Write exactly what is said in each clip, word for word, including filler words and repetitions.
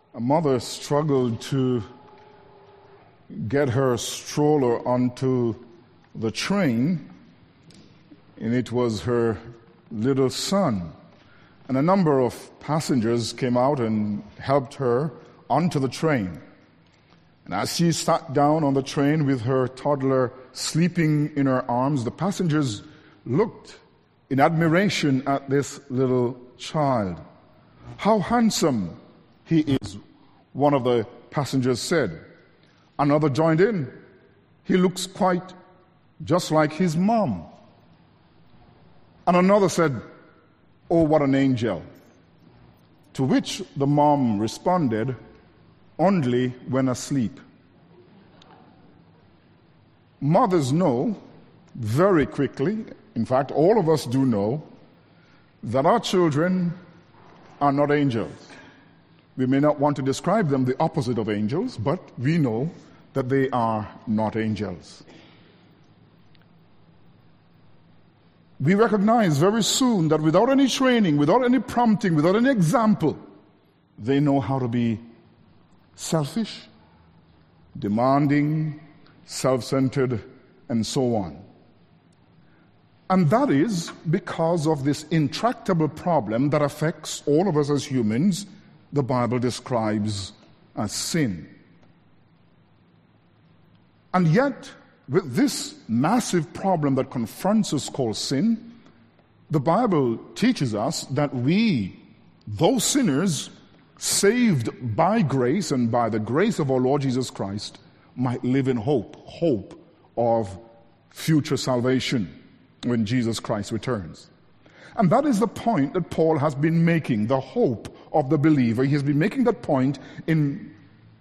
A mother struggled to get her stroller onto the train, and it was her little son. And a number of passengers came out and helped her onto the train. And as she sat down on the train with her toddler sleeping in her arms, the passengers looked in admiration at this little child. "How handsome he is," one of the passengers said. Another joined in. "He looks quite just like his mom." And another said, "Oh, what an angel." To which the mom responded, "Only when asleep." Mothers know very quickly, in fact, all of us do know, that our children are not angels. We may not want to describe them the opposite of angels, but we know that they are not angels. We recognize very soon that without any training, without any prompting, without any example, they know how to be selfish, demanding, self-centered, and so on. And that is because of this intractable problem that affects all of us as humans, the Bible describes as sin. And yet, with this massive problem that confronts us called sin, the Bible teaches us that we, though sinners, saved by grace and by the grace of our Lord Jesus Christ, might live in hope, hope of future salvation when Jesus Christ returns. And that is the point that Paul has been making, the hope of the believer. He has been making that point in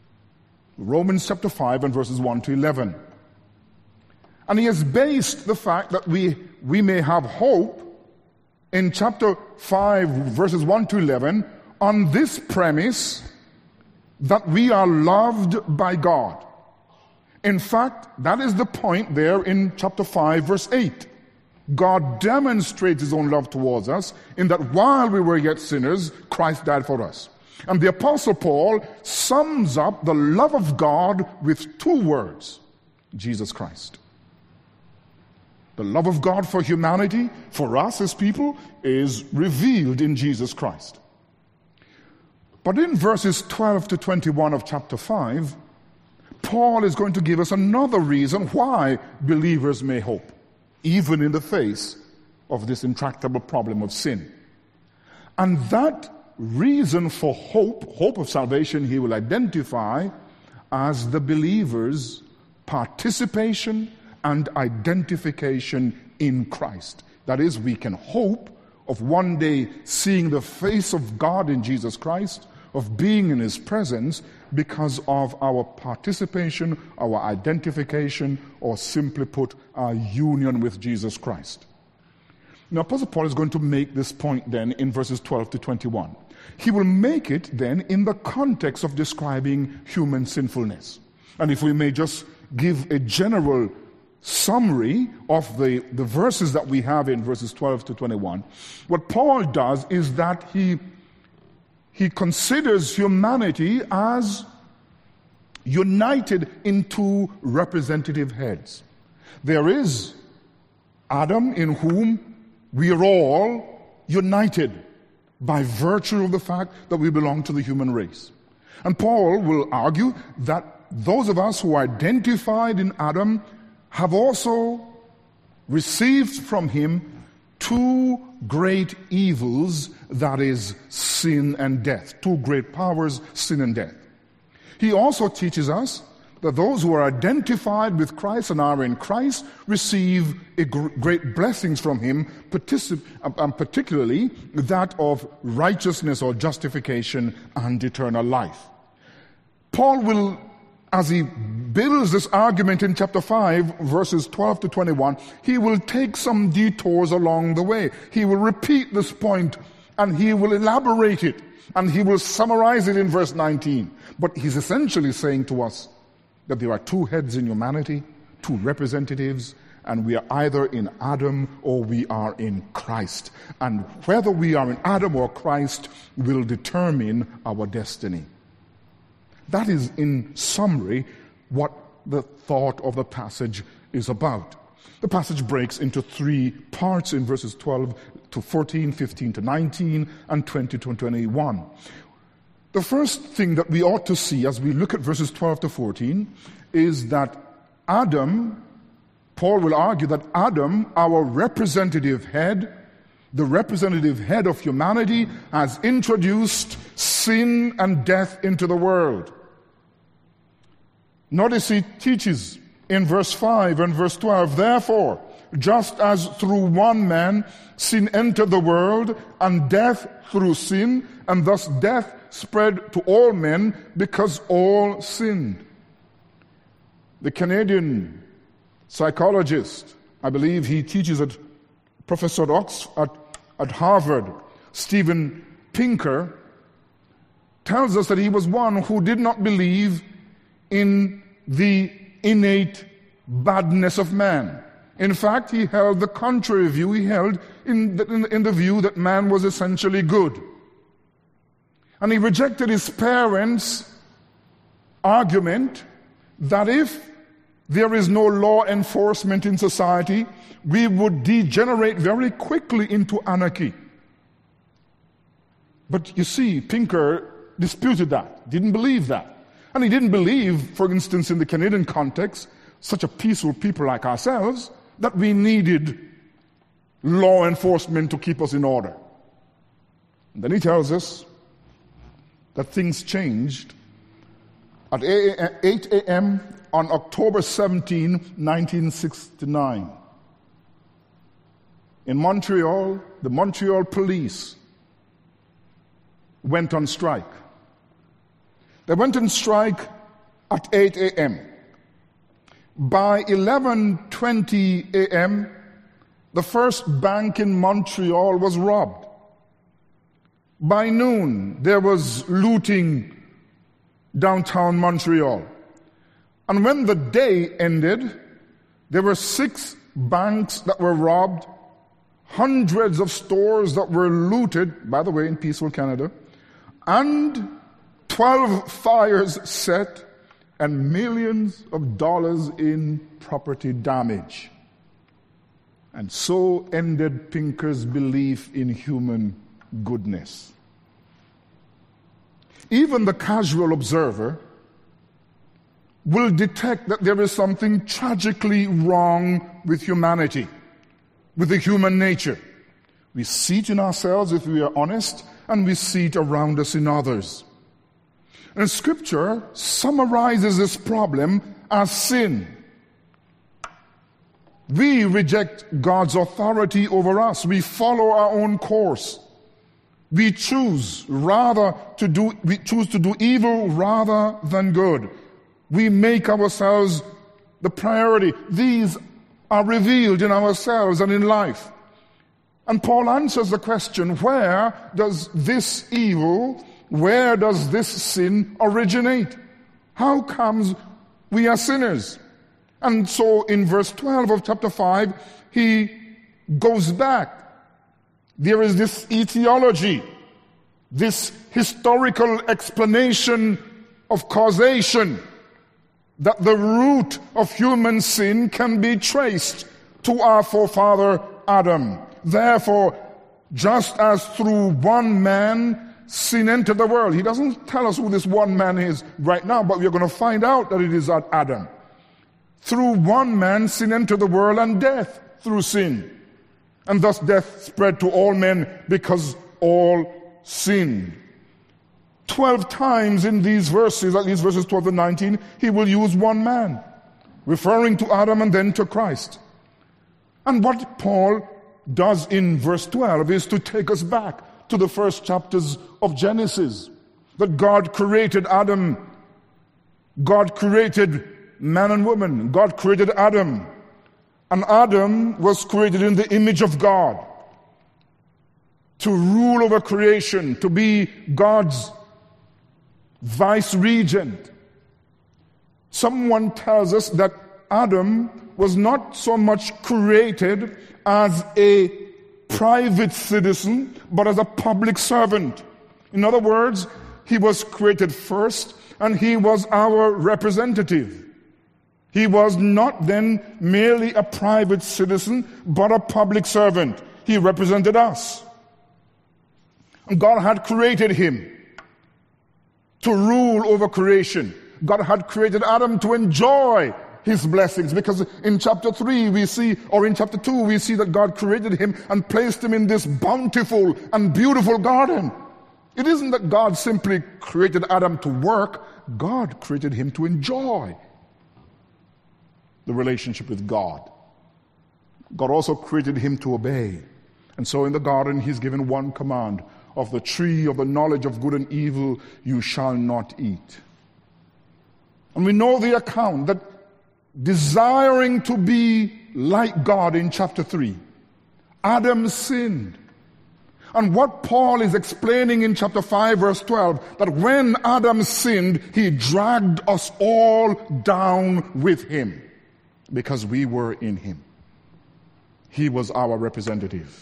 Romans chapter five and verses one to eleven. And he has based the fact that we, we may have hope in chapter five, verses one to eleven, on this premise that we are loved by God. In fact, that is the point there in chapter five, verse eight. God demonstrates his own love towards us in that while we were yet sinners, Christ died for us. And the Apostle Paul sums up the love of God with two words: Jesus Christ. The love of God for humanity, for us as people, is revealed in Jesus Christ. But in verses twelve to twenty-one of chapter five, Paul is going to give us another reason why believers may hope, even in the face of this intractable problem of sin. And that reason for hope, hope of salvation, he will identify as the believer's participation and identification in Christ. That is, we can hope of one day seeing the face of God in Jesus Christ, of being in his presence, because of our participation, our identification, or simply put, our union with Jesus Christ. Now, Apostle Paul is going to make this point then in verses twelve to twenty-one. He will make it then in the context of describing human sinfulness. And if we may just give a general summary of the, the verses that we have in verses twelve to twenty-one, what Paul does is that he He considers humanity as united in two representative heads. There is Adam, in whom we are all united by virtue of the fact that we belong to the human race. And Paul will argue that those of us who are identified in Adam have also received from him two great evils, that is sin and death. Two great powers, sin and death. He also teaches us that those who are identified with Christ and are in Christ receive a gr- great blessings from him, particip- and particularly that of righteousness or justification and eternal life. Paul will, as he builds this argument in chapter five, verses twelve to twenty-one, he will take some detours along the way. He will repeat this point, and he will elaborate it, and he will summarize it in verse nineteen. But he's essentially saying to us that there are two heads in humanity, two representatives, and we are either in Adam or we are in Christ. And whether we are in Adam or Christ will determine our destiny. That is, in summary, what the thought of the passage is about. The passage breaks into three parts in verses twelve to fourteen, fifteen to nineteen, and twenty to twenty-one. The first thing that we ought to see as we look at verses twelve to fourteen is that Adam, Paul will argue that Adam, our representative head, the representative head of humanity, has introduced sin and death into the world. Notice he teaches in verse five and verse twelve, therefore, just as through one man sin entered the world, and death through sin, and thus death spread to all men because all sinned. The Canadian psychologist, I believe he teaches at Professor at, Oxford, at, at Harvard, Steven Pinker, tells us that he was one who did not believe in the innate badness of man. In fact, he held the contrary view. He held in the, in, in the view that man was essentially good. And he rejected his parents' argument that if there is no law enforcement in society, we would degenerate very quickly into anarchy. But you see, Pinker disputed that, didn't believe that. And he didn't believe, for instance, in the Canadian context, such a peaceful people like ourselves, that we needed law enforcement to keep us in order. And then he tells us that things changed at eight a.m. on October seventeenth, nineteen sixty-nine. In Montreal, the Montreal police went on strike. They went on strike at eight a.m. By eleven twenty a.m., the first bank in Montreal was robbed. By noon, there was looting downtown Montreal. And when the day ended, there were six banks that were robbed, hundreds of stores that were looted, by the way, in peaceful Canada, and twelve fires set, and millions of dollars in property damage. And so ended Pinker's belief in human goodness. Even the casual observer will detect that there is something tragically wrong with humanity, with the human nature. We see it in ourselves if we are honest, and we see it around us in others. And Scripture summarizes this problem as sin. We reject God's authority over us. We follow our own course. We choose rather to do, we choose to do evil rather than good. We make ourselves the priority. These are revealed in ourselves and in life. And Paul answers the question, where does this evil, where does this sin originate? How comes we are sinners? And so in verse twelve of chapter five, he goes back. There is this etiology, this historical explanation of causation, that the root of human sin can be traced to our forefather Adam. Therefore, just as through one man sin entered the world. He doesn't tell us who this one man is right now, but we're going to find out that it is Adam. Through one man sin entered the world, and death through sin. And thus death spread to all men because all sinned. Twelve times in these verses, at least verses twelve and nineteen, he will use one man, referring to Adam and then to Christ. And what Paul does in verse twelve is to take us back to the first chapters of Genesis. That God created Adam. God created man and woman. God created Adam. And Adam was created in the image of God, to rule over creation, to be God's vice-regent. Someone tells us that Adam was not so much created as a private citizen, but as a public servant. In other words, he was created first, and he was our representative. He was not then merely a private citizen, but a public servant. He represented us. And God had created him to rule over creation. God had created Adam to enjoy his blessings, because in chapter three we see, or in chapter two we see that God created him and placed him in this bountiful and beautiful garden. It isn't that God simply created Adam to work. God created him to enjoy the relationship with God. God also created him to obey. And so in the garden he's given one command: of the tree of the knowledge of good and evil you shall not eat. And we know the account that, desiring to be like God in chapter three, Adam sinned. And what Paul is explaining in chapter five verse twelve, that when Adam sinned, he dragged us all down with him because we were in him. He was our representative.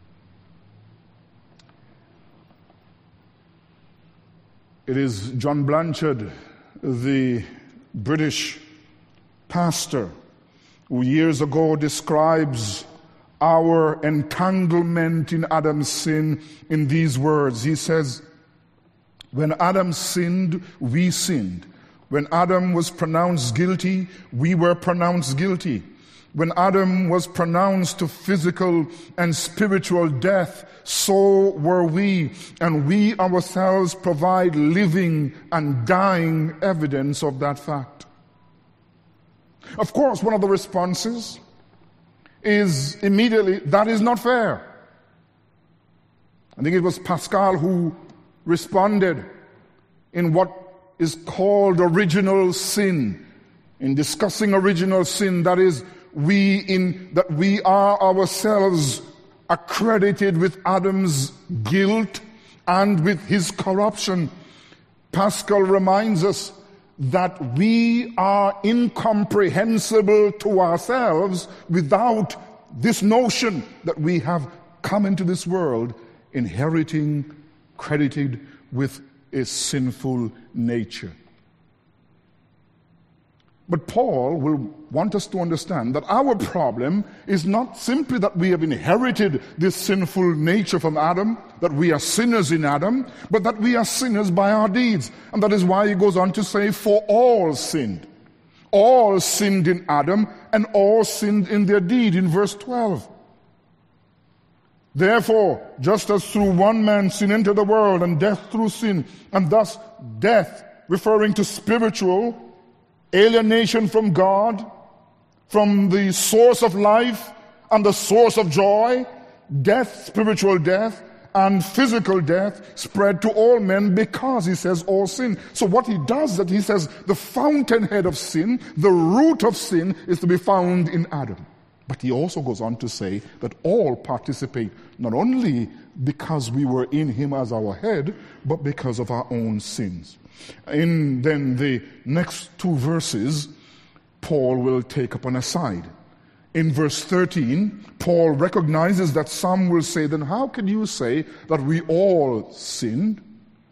It is John Blanchard, the British pastor, who years ago describes our entanglement in Adam's sin in these words. He says, when Adam sinned, we sinned. When Adam was pronounced guilty, we were pronounced guilty. When Adam was pronounced to physical and spiritual death, so were we, and we ourselves provide living and dying evidence of that fact. Of course, one of the responses is immediately, that is not fair. I think it was Pascal who responded in what is called original sin. In discussing original sin, that is, we in that we are ourselves accredited with Adam's guilt and with his corruption. Pascal reminds us that we are incomprehensible to ourselves without this notion that we have come into this world inheriting, credited with a sinful nature. But Paul will want us to understand that our problem is not simply that we have inherited this sinful nature from Adam, that we are sinners in Adam, but that we are sinners by our deeds. And that is why he goes on to say, for all sinned. All sinned in Adam, and all sinned in their deed, in verse twelve. Therefore, just as through one man sin entered the world, and death through sin, and thus death, referring to spiritual alienation from God, from the source of life and the source of joy, death, spiritual death, and physical death spread to all men because, he says, all sin. So what he does, that he says the fountainhead of sin, the root of sin, is to be found in Adam. But he also goes on to say that all participate not only because we were in him as our head, but because of our own sins. In then the next two verses, Paul will take up an aside. In verse thirteen, Paul recognizes that some will say, then how can you say that we all sinned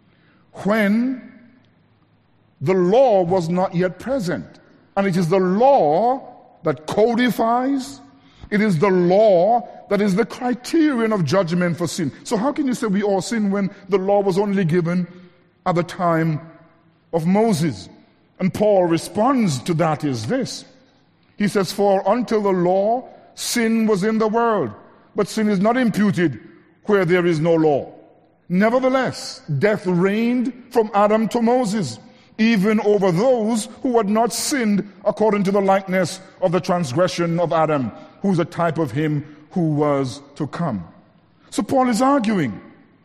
when the law was not yet present? And it is the law that codifies, it is the law that is the criterion of judgment for sin. So how can you say we all sin when the law was only given at the time of Moses? And Paul responds to that is this. He says, for until the law, sin was in the world, but sin is not imputed where there is no law. Nevertheless, death reigned from Adam to Moses, even over those who had not sinned according to the likeness of the transgression of Adam, who is a type of him who was to come. So Paul is arguing.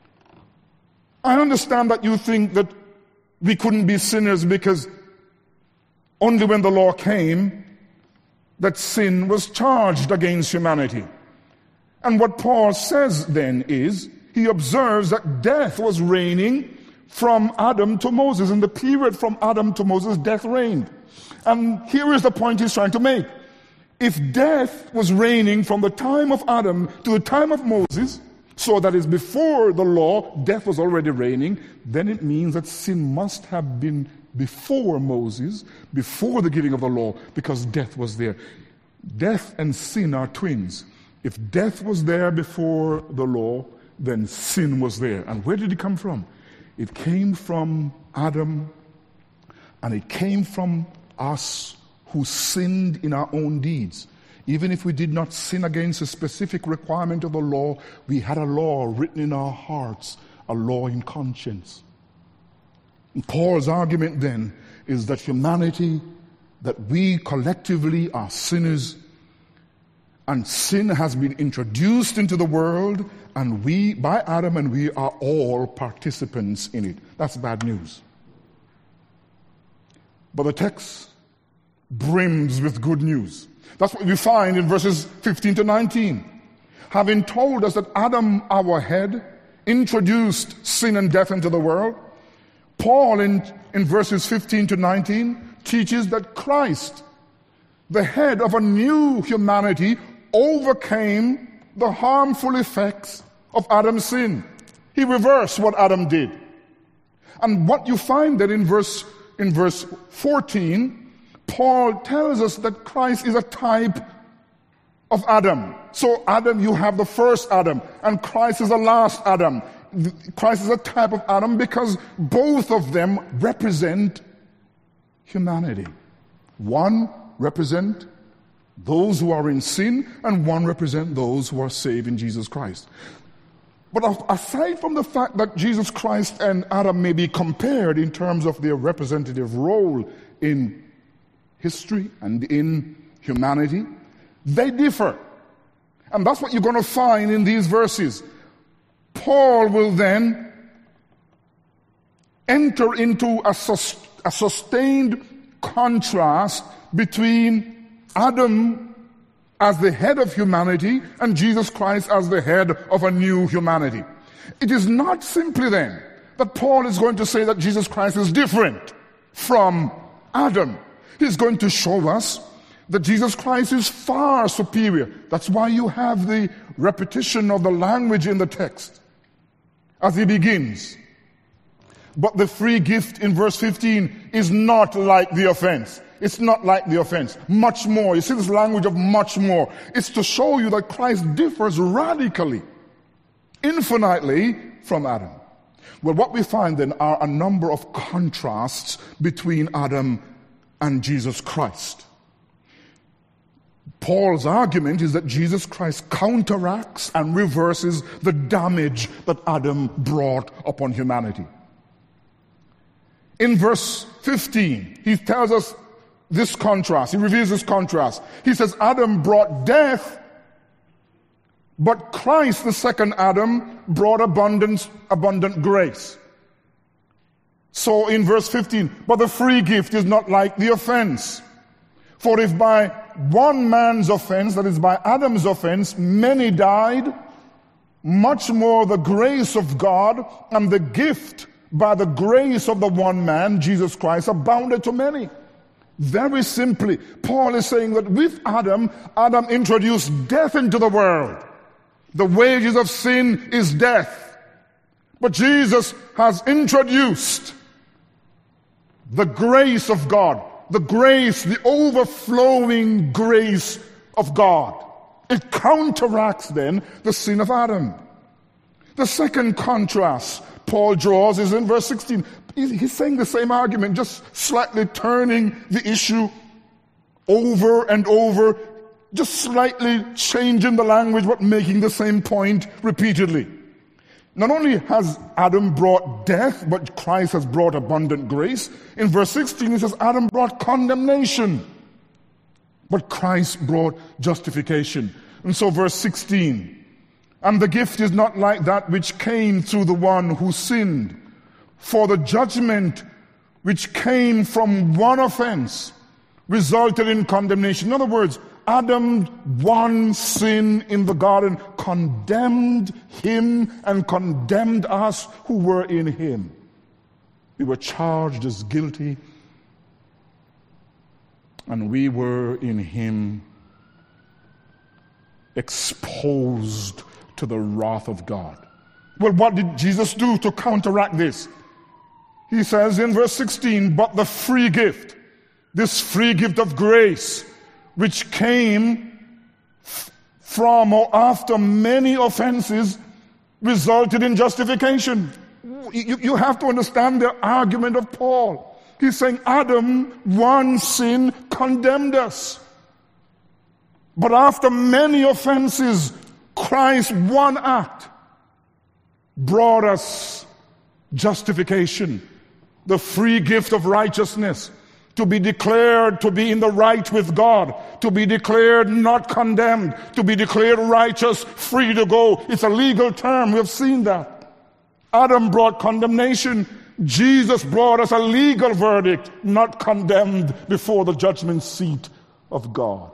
I understand that you think that we couldn't be sinners because only when the law came that sin was charged against humanity. And what Paul says then is, he observes that death was reigning from Adam to Moses. In the period from Adam to Moses, death reigned. And here is the point he's trying to make. If death was reigning from the time of Adam to the time of Moses, so that is before the law, death was already reigning, then it means that sin must have been before Moses, before the giving of the law, because death was there. Death and sin are twins. If death was there before the law, then sin was there. And where did it come from? It came from Adam, and it came from us who sinned in our own deeds. Even if we did not sin against a specific requirement of the law, we had a law written in our hearts, a law in conscience. And Paul's argument then is that humanity, that we collectively are sinners, and sin has been introduced into the world, and we, by Adam, and we are all participants in it. That's bad news. But the text brims with good news. That's what we find in verses fifteen to nineteen. Having told us that Adam, our head, introduced sin and death into the world, Paul in, in verses fifteen to nineteen teaches that Christ, the head of a new humanity, overcame the harmful effects of Adam's sin. He reversed what Adam did. And what you find that in verse in verse fourteen, Paul tells us that Christ is a type of Adam. So Adam, you have the first Adam, and Christ is the last Adam. Christ is a type of Adam because both of them represent humanity. One represent those who are in sin, and one represent those who are saved in Jesus Christ. But aside from the fact that Jesus Christ and Adam may be compared in terms of their representative role in history and in humanity, they differ. And that's what you're going to find in these verses. Paul will then enter into a, sus- a sustained contrast between Adam as the head of humanity and Jesus Christ as the head of a new humanity. It is not simply then that Paul is going to say that Jesus Christ is different from Adam. He's going to show us that Jesus Christ is far superior. That's why you have the repetition of the language in the text as he begins. But the free gift in verse fifteen is not like the offense. It's not like the offense. Much more. You see this language of much more. It's to show you that Christ differs radically, infinitely from Adam. Well, what we find then are a number of contrasts between Adam and Jesus Christ. Paul's argument is that Jesus Christ counteracts and reverses the damage that Adam brought upon humanity. In verse fifteen, he tells us this contrast. He reveals this contrast. He says, Adam brought death, but Christ, the second Adam, brought abundance, abundant grace. So in verse fifteen, but the free gift is not like the offense. For if by one man's offense, that is by Adam's offense, many died, much more the grace of God and the gift by the grace of the one man, Jesus Christ, abounded to many. Very simply, Paul is saying that with Adam, Adam introduced death into the world. The wages of sin is death. But Jesus has introduced the grace of God, the grace, the overflowing grace of God. It counteracts then the sin of Adam. The second contrast Paul draws is in verse sixteen. He's saying the same argument, just slightly turning the issue over and over, just slightly changing the language but making the same point repeatedly. Not only has Adam brought death, but Christ has brought abundant grace. In verse sixteen, he says Adam brought condemnation, but Christ brought justification. And so verse sixteen, and the gift is not like that which came through the one who sinned. For the judgment which came from one offense resulted in condemnation. In other words, Adam's one sin in the garden condemned him and condemned us who were in him. We were charged as guilty, and we were in him exposed to the wrath of God. Well, what did Jesus do to counteract this? He says in verse sixteen, but the free gift, this free gift of grace, which came f- from or after many offenses, resulted in justification. You, you have to understand the argument of Paul. He's saying Adam, one sin, condemned us. But after many offenses, Christ's one act brought us justification, the free gift of righteousness, to be declared to be in the right with God, to be declared not condemned, to be declared righteous, free to go. It's a legal term. We've seen that. Adam brought condemnation. Jesus brought us a legal verdict, not condemned before the judgment seat of God.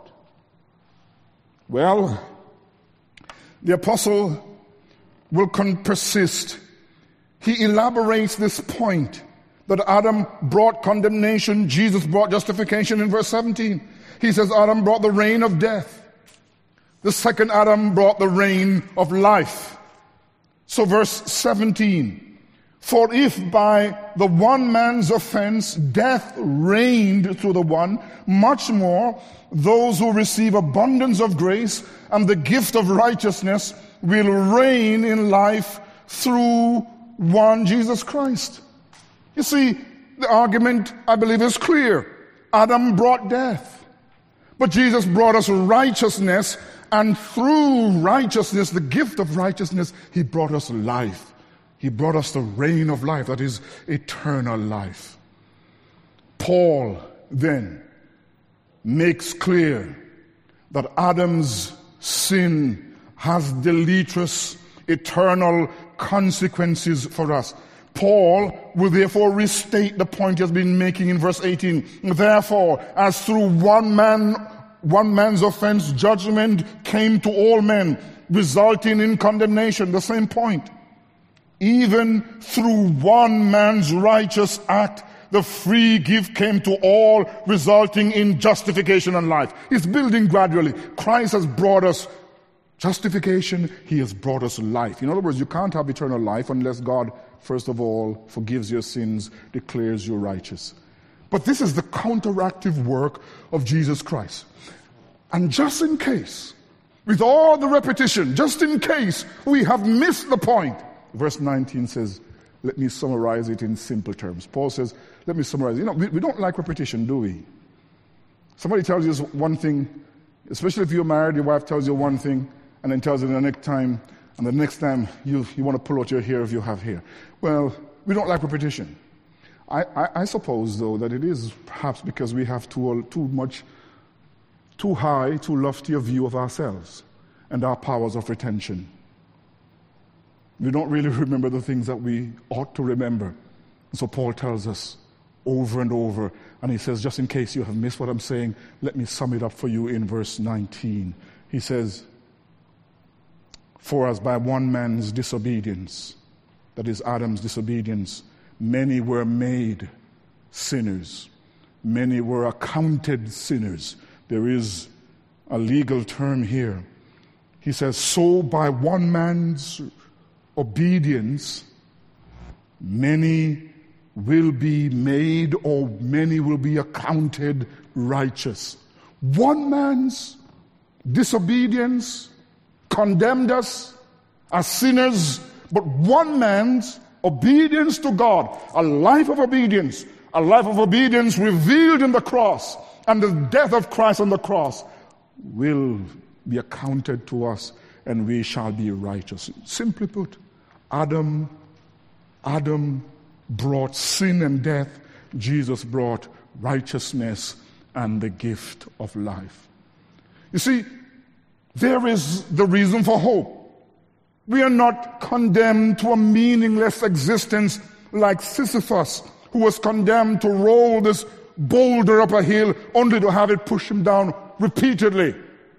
Well, the apostle will con- persist. He elaborates this point that Adam brought condemnation, Jesus brought justification in verse seventeen. He says Adam brought the reign of death. The second Adam brought the reign of life. So verse seventeen, for if by the one man's offense death reigned through the one, much more those who receive abundance of grace and the gift of righteousness will reign in life through one Jesus Christ. You see, the argument, I believe, is clear. Adam brought death, but Jesus brought us righteousness, and through righteousness, the gift of righteousness, he brought us life. He brought us the reign of life, that is eternal life. Paul then makes clear that Adam's sin has deleterious, eternal consequences for us. Paul will therefore restate the point he has been making in verse eighteen. Therefore, as through one man, one man's offense, judgment came to all men, resulting in condemnation. The same point. Even through one man's righteous act, the free gift came to all, resulting in justification and life. It's building gradually. Christ has brought us justification. He has brought us life. In other words, you can't have eternal life unless God, first of all, forgives your sins, declares you righteous. But this is the counteractive work of Jesus Christ. And just in case, with all the repetition, just in case we have missed the point, verse nineteen says, let me summarize it in simple terms. Paul says, let me summarize it. You know, we, we don't like repetition, do we? Somebody tells you one thing, especially if you're married, your wife tells you one thing, and then tells you the next time, and the next time you, you want to pull out your hair if you have hair. Well, we don't like repetition. I, I, I suppose, though, that it is perhaps because we have too, too much, too high, too lofty a view of ourselves and our powers of retention. We don't really remember the things that we ought to remember. So Paul tells us over and over, and he says, just in case you have missed what I'm saying, let me sum it up for you in verse nineteen. He says, for as by one man's disobedience, that is Adam's disobedience, many were made sinners. Many were accounted sinners. There is a legal term here. He says, so by one man's obedience, many will be made, or many will be accounted righteous. One man's disobedience condemned us as sinners, but one man's obedience to God, a life of obedience, a life of obedience revealed in the cross, and the death of Christ on the cross will be accounted to us, and we shall be righteous. Simply put, Adam, Adam brought sin and death. Jesus brought righteousness and the gift of life. You see, there is the reason for hope. We are not condemned to a meaningless existence like Sisyphus, who was condemned to roll this boulder up a hill only to have it push him down repeatedly.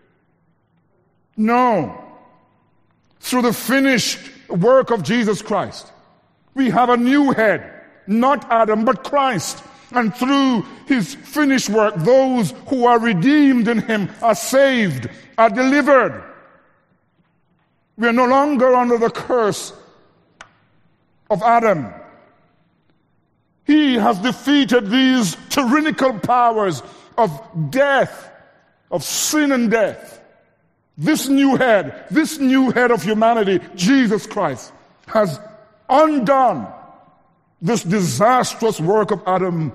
No. Through the finished work of Jesus Christ, we have a new head, not Adam, but Christ. And through his finished work, those who are redeemed in him are saved, are delivered. We are no longer under the curse of Adam. He has defeated these tyrannical powers of death, of sin and death. This new head, this new head of humanity, Jesus Christ, has undone this disastrous work of Adam.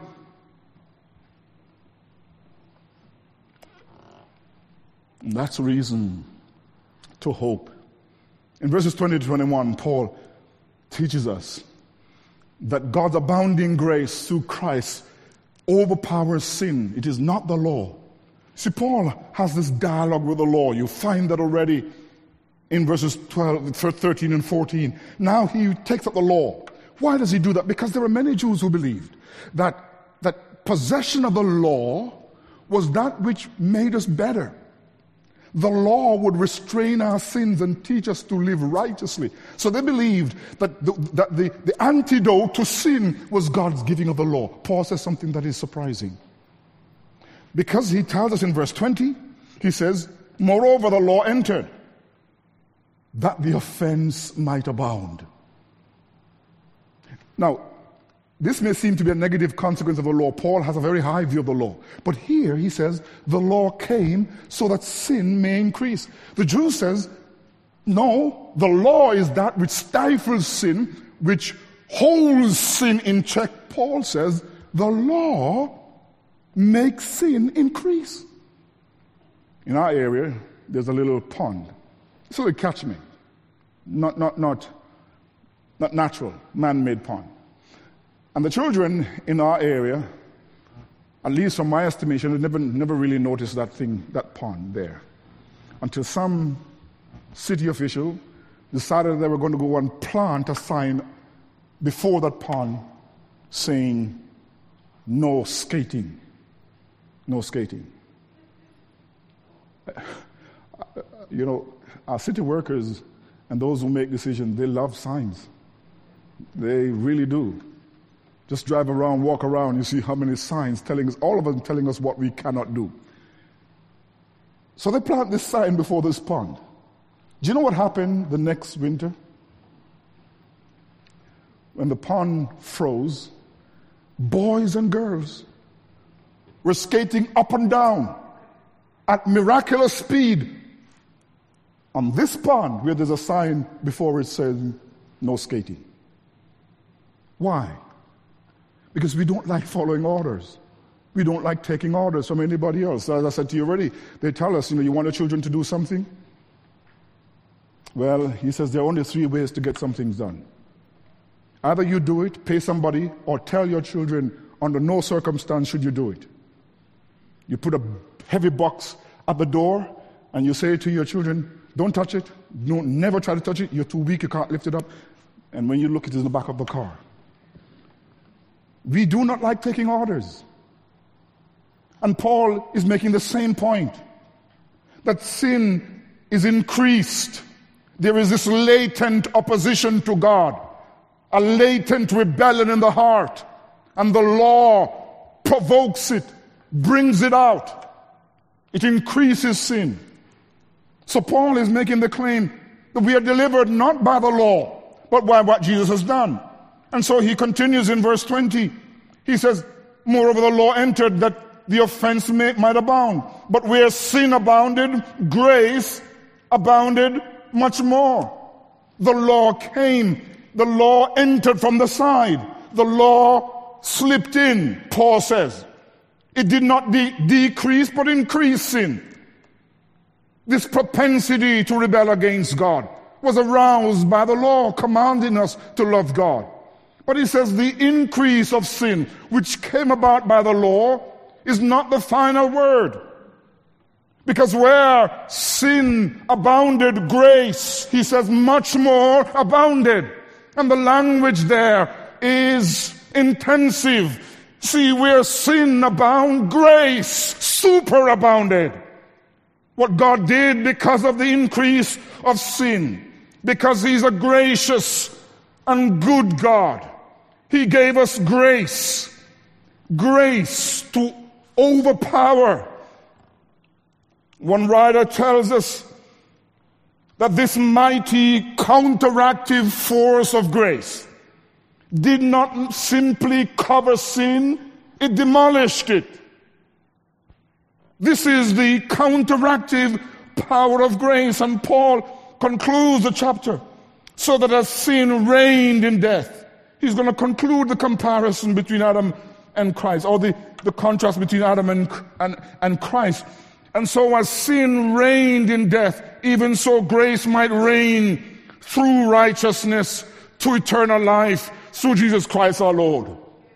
And that's reason to hope. In verses twenty to twenty-one, Paul teaches us that God's abounding grace through Christ overpowers sin. It is not the law. See, Paul has this dialogue with the law. You find that already in verses twelve, thirteen and fourteen. Now he takes up the law. Why does he do that? Because there are many Jews who believed that, that possession of the law was that which made us better. The law would restrain our sins and teach us to live righteously. So they believed that the, that the, the antidote to sin was God's giving of the law. Paul says something that is surprising. Because he tells us in verse twenty, he says, moreover the law entered, that the offense might abound. Now, this may seem to be a negative consequence of the law. Paul has a very high view of the law. But here he says, the law came so that sin may increase. The Jew says, no, the law is that which stifles sin, which holds sin in check. Paul says, the law makes sin increase. In our area, there's a little pond. So they catch me. Not, not, not, not natural, man-made pond. And the children in our area, at least from my estimation, had never, never really noticed that thing, that pond there, until some city official decided they were going to go and plant a sign before that pond saying, no skating, no skating. You know, our city workers and those who make decisions, they love signs. They really do. Just drive around, walk around, you see how many signs telling us, all of them telling us what we cannot do. So they plant this sign before this pond. Do you know what happened the next winter? When the pond froze, boys and girls were skating up and down at miraculous speed on this pond where there's a sign before it says no skating. Why? Because we don't like following orders. We don't like taking orders from anybody else. As I said to you already, they tell us, you know, you want your children to do something? Well, he says there are only three ways to get some things done. Either you do it, pay somebody, or tell your children under no circumstance should you do it. You put a heavy box at the door and you say to your children, don't touch it, don't, never try to touch it, you're too weak, you can't lift it up. And when you look, it is in the back of the car. We do not like taking orders. And Paul is making the same point, that sin is increased. There is this latent opposition to God, a latent rebellion in the heart, and the law provokes it, brings it out. It increases sin. So Paul is making the claim that we are delivered not by the law, but by what Jesus has done. And so he continues in verse twenty. He says, moreover the law entered that the offense may, might abound. But where sin abounded, grace abounded much more. The law came. The law entered from the side. The law slipped in, Paul says. It did not de- decrease, but increase sin. This propensity to rebel against God was aroused by the law, commanding us to love God. But he says the increase of sin, which came about by the law, is not the final word. Because where sin abounded, grace, he says, much more abounded. And the language there is intensive. See, where sin abounded, grace superabounded. What God did because of the increase of sin, because he's a gracious and good God, he gave us grace, grace to overpower. One writer tells us that this mighty counteractive force of grace did not simply cover sin, it demolished it. This is the counteractive power of grace, and Paul concludes the chapter, so that as sin reigned in death, he's going to conclude the comparison between Adam and Christ, or the, the contrast between Adam and, and, and Christ. And so as sin reigned in death, even so grace might reign through righteousness to eternal life through Jesus Christ our Lord.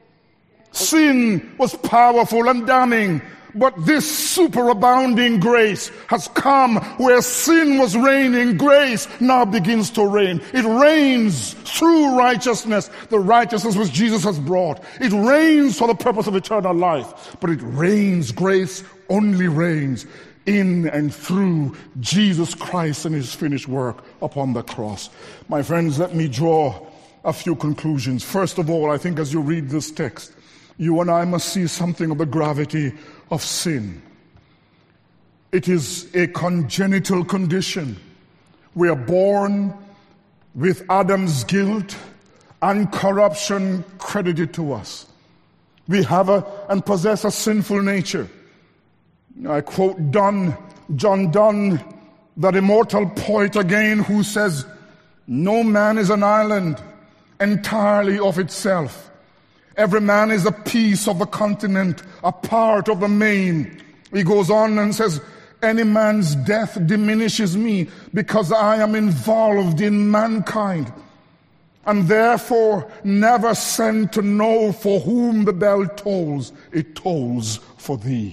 Sin was powerful and damning, but this superabounding grace has come where sin was reigning. Grace now begins to reign. It reigns through righteousness, the righteousness which Jesus has brought. It reigns for the purpose of eternal life, but it reigns, grace only reigns in and through Jesus Christ and his finished work upon the cross. My friends, let me draw a few conclusions. First of all, I think as you read this text, you and I must see something of the gravity of sin. It is a congenital condition. We are born with Adam's guilt and corruption credited to us. We have a, and possess a sinful nature. I quote Donne, John Donne, that immortal poet again, who says, "No man is an island entirely of itself. Every man is a piece of the continent, a part of the main." He goes on and says, "Any man's death diminishes me because I am involved in mankind, and therefore never sent to know for whom the bell tolls, it tolls for thee."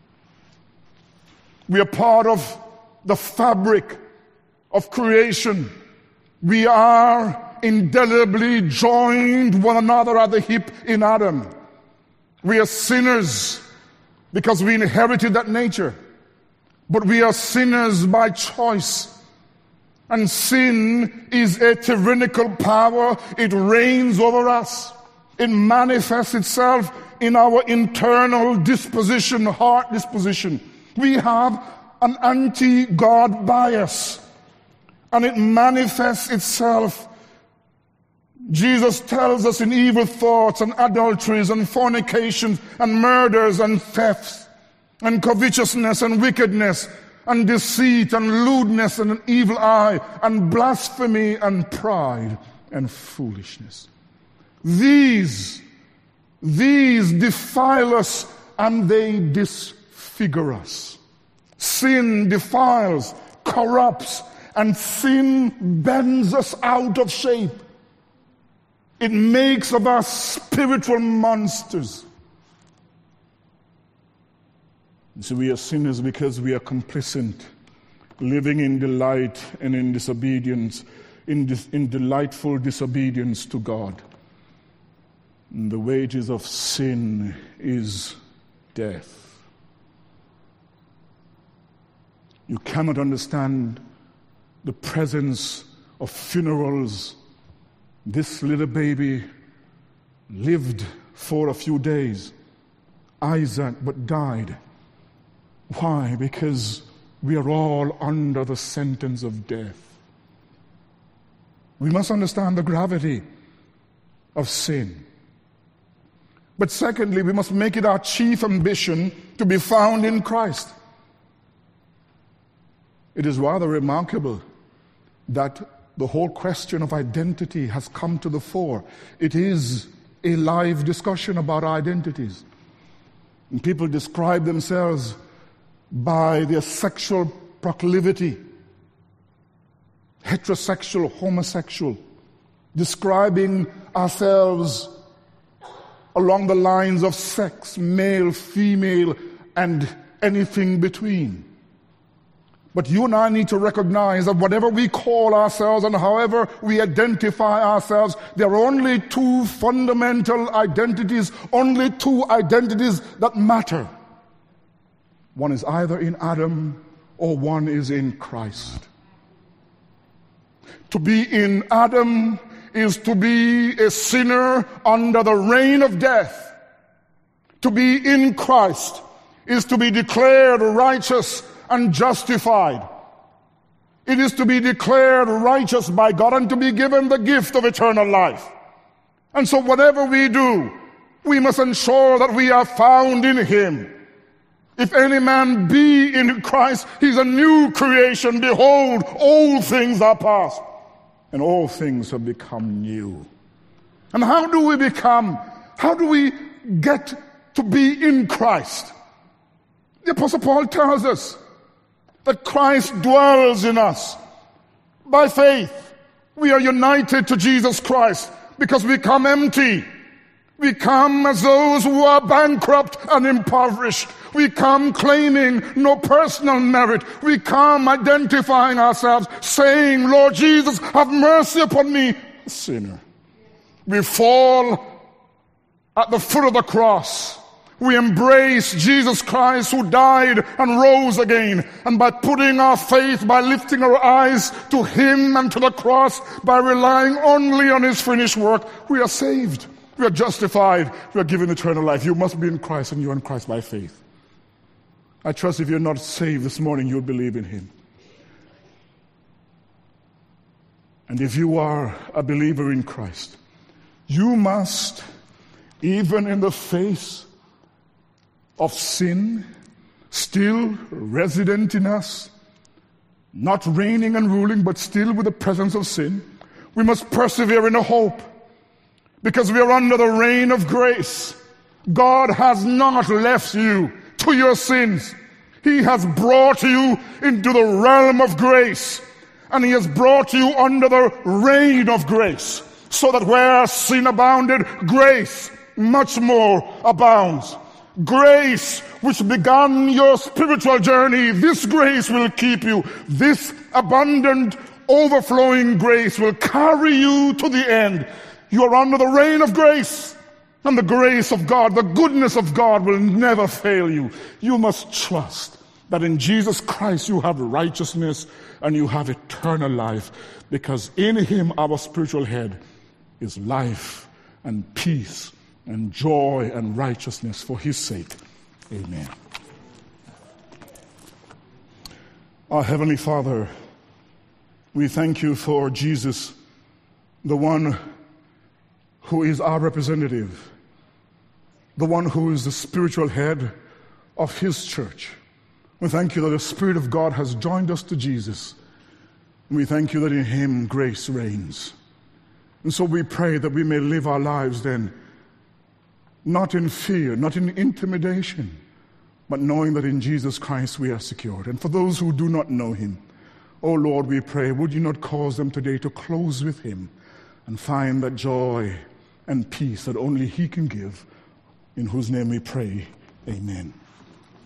We are part of the fabric of creation. We are indelibly joined one another at the hip in Adam. We are sinners because we inherited that nature, but we are sinners by choice. And sin is a tyrannical power. It reigns over us. It manifests itself in our internal disposition, heart disposition. We have an anti-God bias, and it manifests itself. Jesus tells us in evil thoughts and adulteries and fornications and murders and thefts and covetousness and wickedness and deceit and lewdness and an evil eye and blasphemy and pride and foolishness. These, these defile us and they disfigure us. Sin defiles, corrupts, and sin bends us out of shape. It makes of us spiritual monsters. And so we are sinners because we are complacent, living in delight and in disobedience, in, dis- in delightful disobedience to God. And the wages of sin is death. You cannot understand the presence of funerals. This little baby lived for a few days, Isaac, but died. Why? Because we are all under the sentence of death. We must understand the gravity of sin. But secondly, we must make it our chief ambition to be found in Christ. It is rather remarkable that the whole question of identity has come to the fore. It is a live discussion about our identities. And people describe themselves by their sexual proclivity, heterosexual, homosexual, describing ourselves along the lines of sex, male, female, and anything between. But you and I need to recognize that whatever we call ourselves and however we identify ourselves, there are only two fundamental identities, only two identities that matter. One is either in Adam or one is in Christ. To be in Adam is to be a sinner under the reign of death. To be in Christ is to be declared righteous and justified. It is to be declared righteous by God and to be given the gift of eternal life. And so whatever we do, we must ensure that we are found in him. If any man be in Christ, he's a new creation. Behold, old things are past, and all things have become new. And how do we become, how do we get to be in Christ? The Apostle Paul tells us that Christ dwells in us. By faith, we are united to Jesus Christ because we come empty. We come as those who are bankrupt and impoverished. We come claiming no personal merit. We come identifying ourselves, saying, Lord Jesus, have mercy upon me, a sinner. We fall at the foot of the cross. We embrace Jesus Christ who died and rose again. And by putting our faith, by lifting our eyes to him and to the cross, by relying only on his finished work, we are saved. We are justified. We are given eternal life. You must be in Christ, and you are in Christ by faith. I trust if you're not saved this morning, you'll believe in him. And if you are a believer in Christ, you must, even in the face of sin, still resident in us, not reigning and ruling, but still with the presence of sin, we must persevere in a hope. Because we are under the reign of grace. God has not left you to your sins. He has brought you into the realm of grace. And he has brought you under the reign of grace. So that where sin abounded, grace much more abounds. Grace which began your spiritual journey, this grace will keep you. This abundant, overflowing grace will carry you to the end. You are under the reign of grace, and the grace of God, the goodness of God will never fail you. You must trust that in Jesus Christ you have righteousness and you have eternal life, because in him, our spiritual head, is life and peace and joy and righteousness for his sake. Amen. Our Heavenly Father, we thank you for Jesus, the one who is our representative, the one who is the spiritual head of his church. We thank you that the Spirit of God has joined us to Jesus. And we thank you that in him grace reigns. And so we pray that we may live our lives then, not in fear, not in intimidation, but knowing that in Jesus Christ we are secured. And for those who do not know him, oh Lord, we pray, would you not cause them today to close with him and find that joy and peace that only he can give, in whose name we pray. Amen.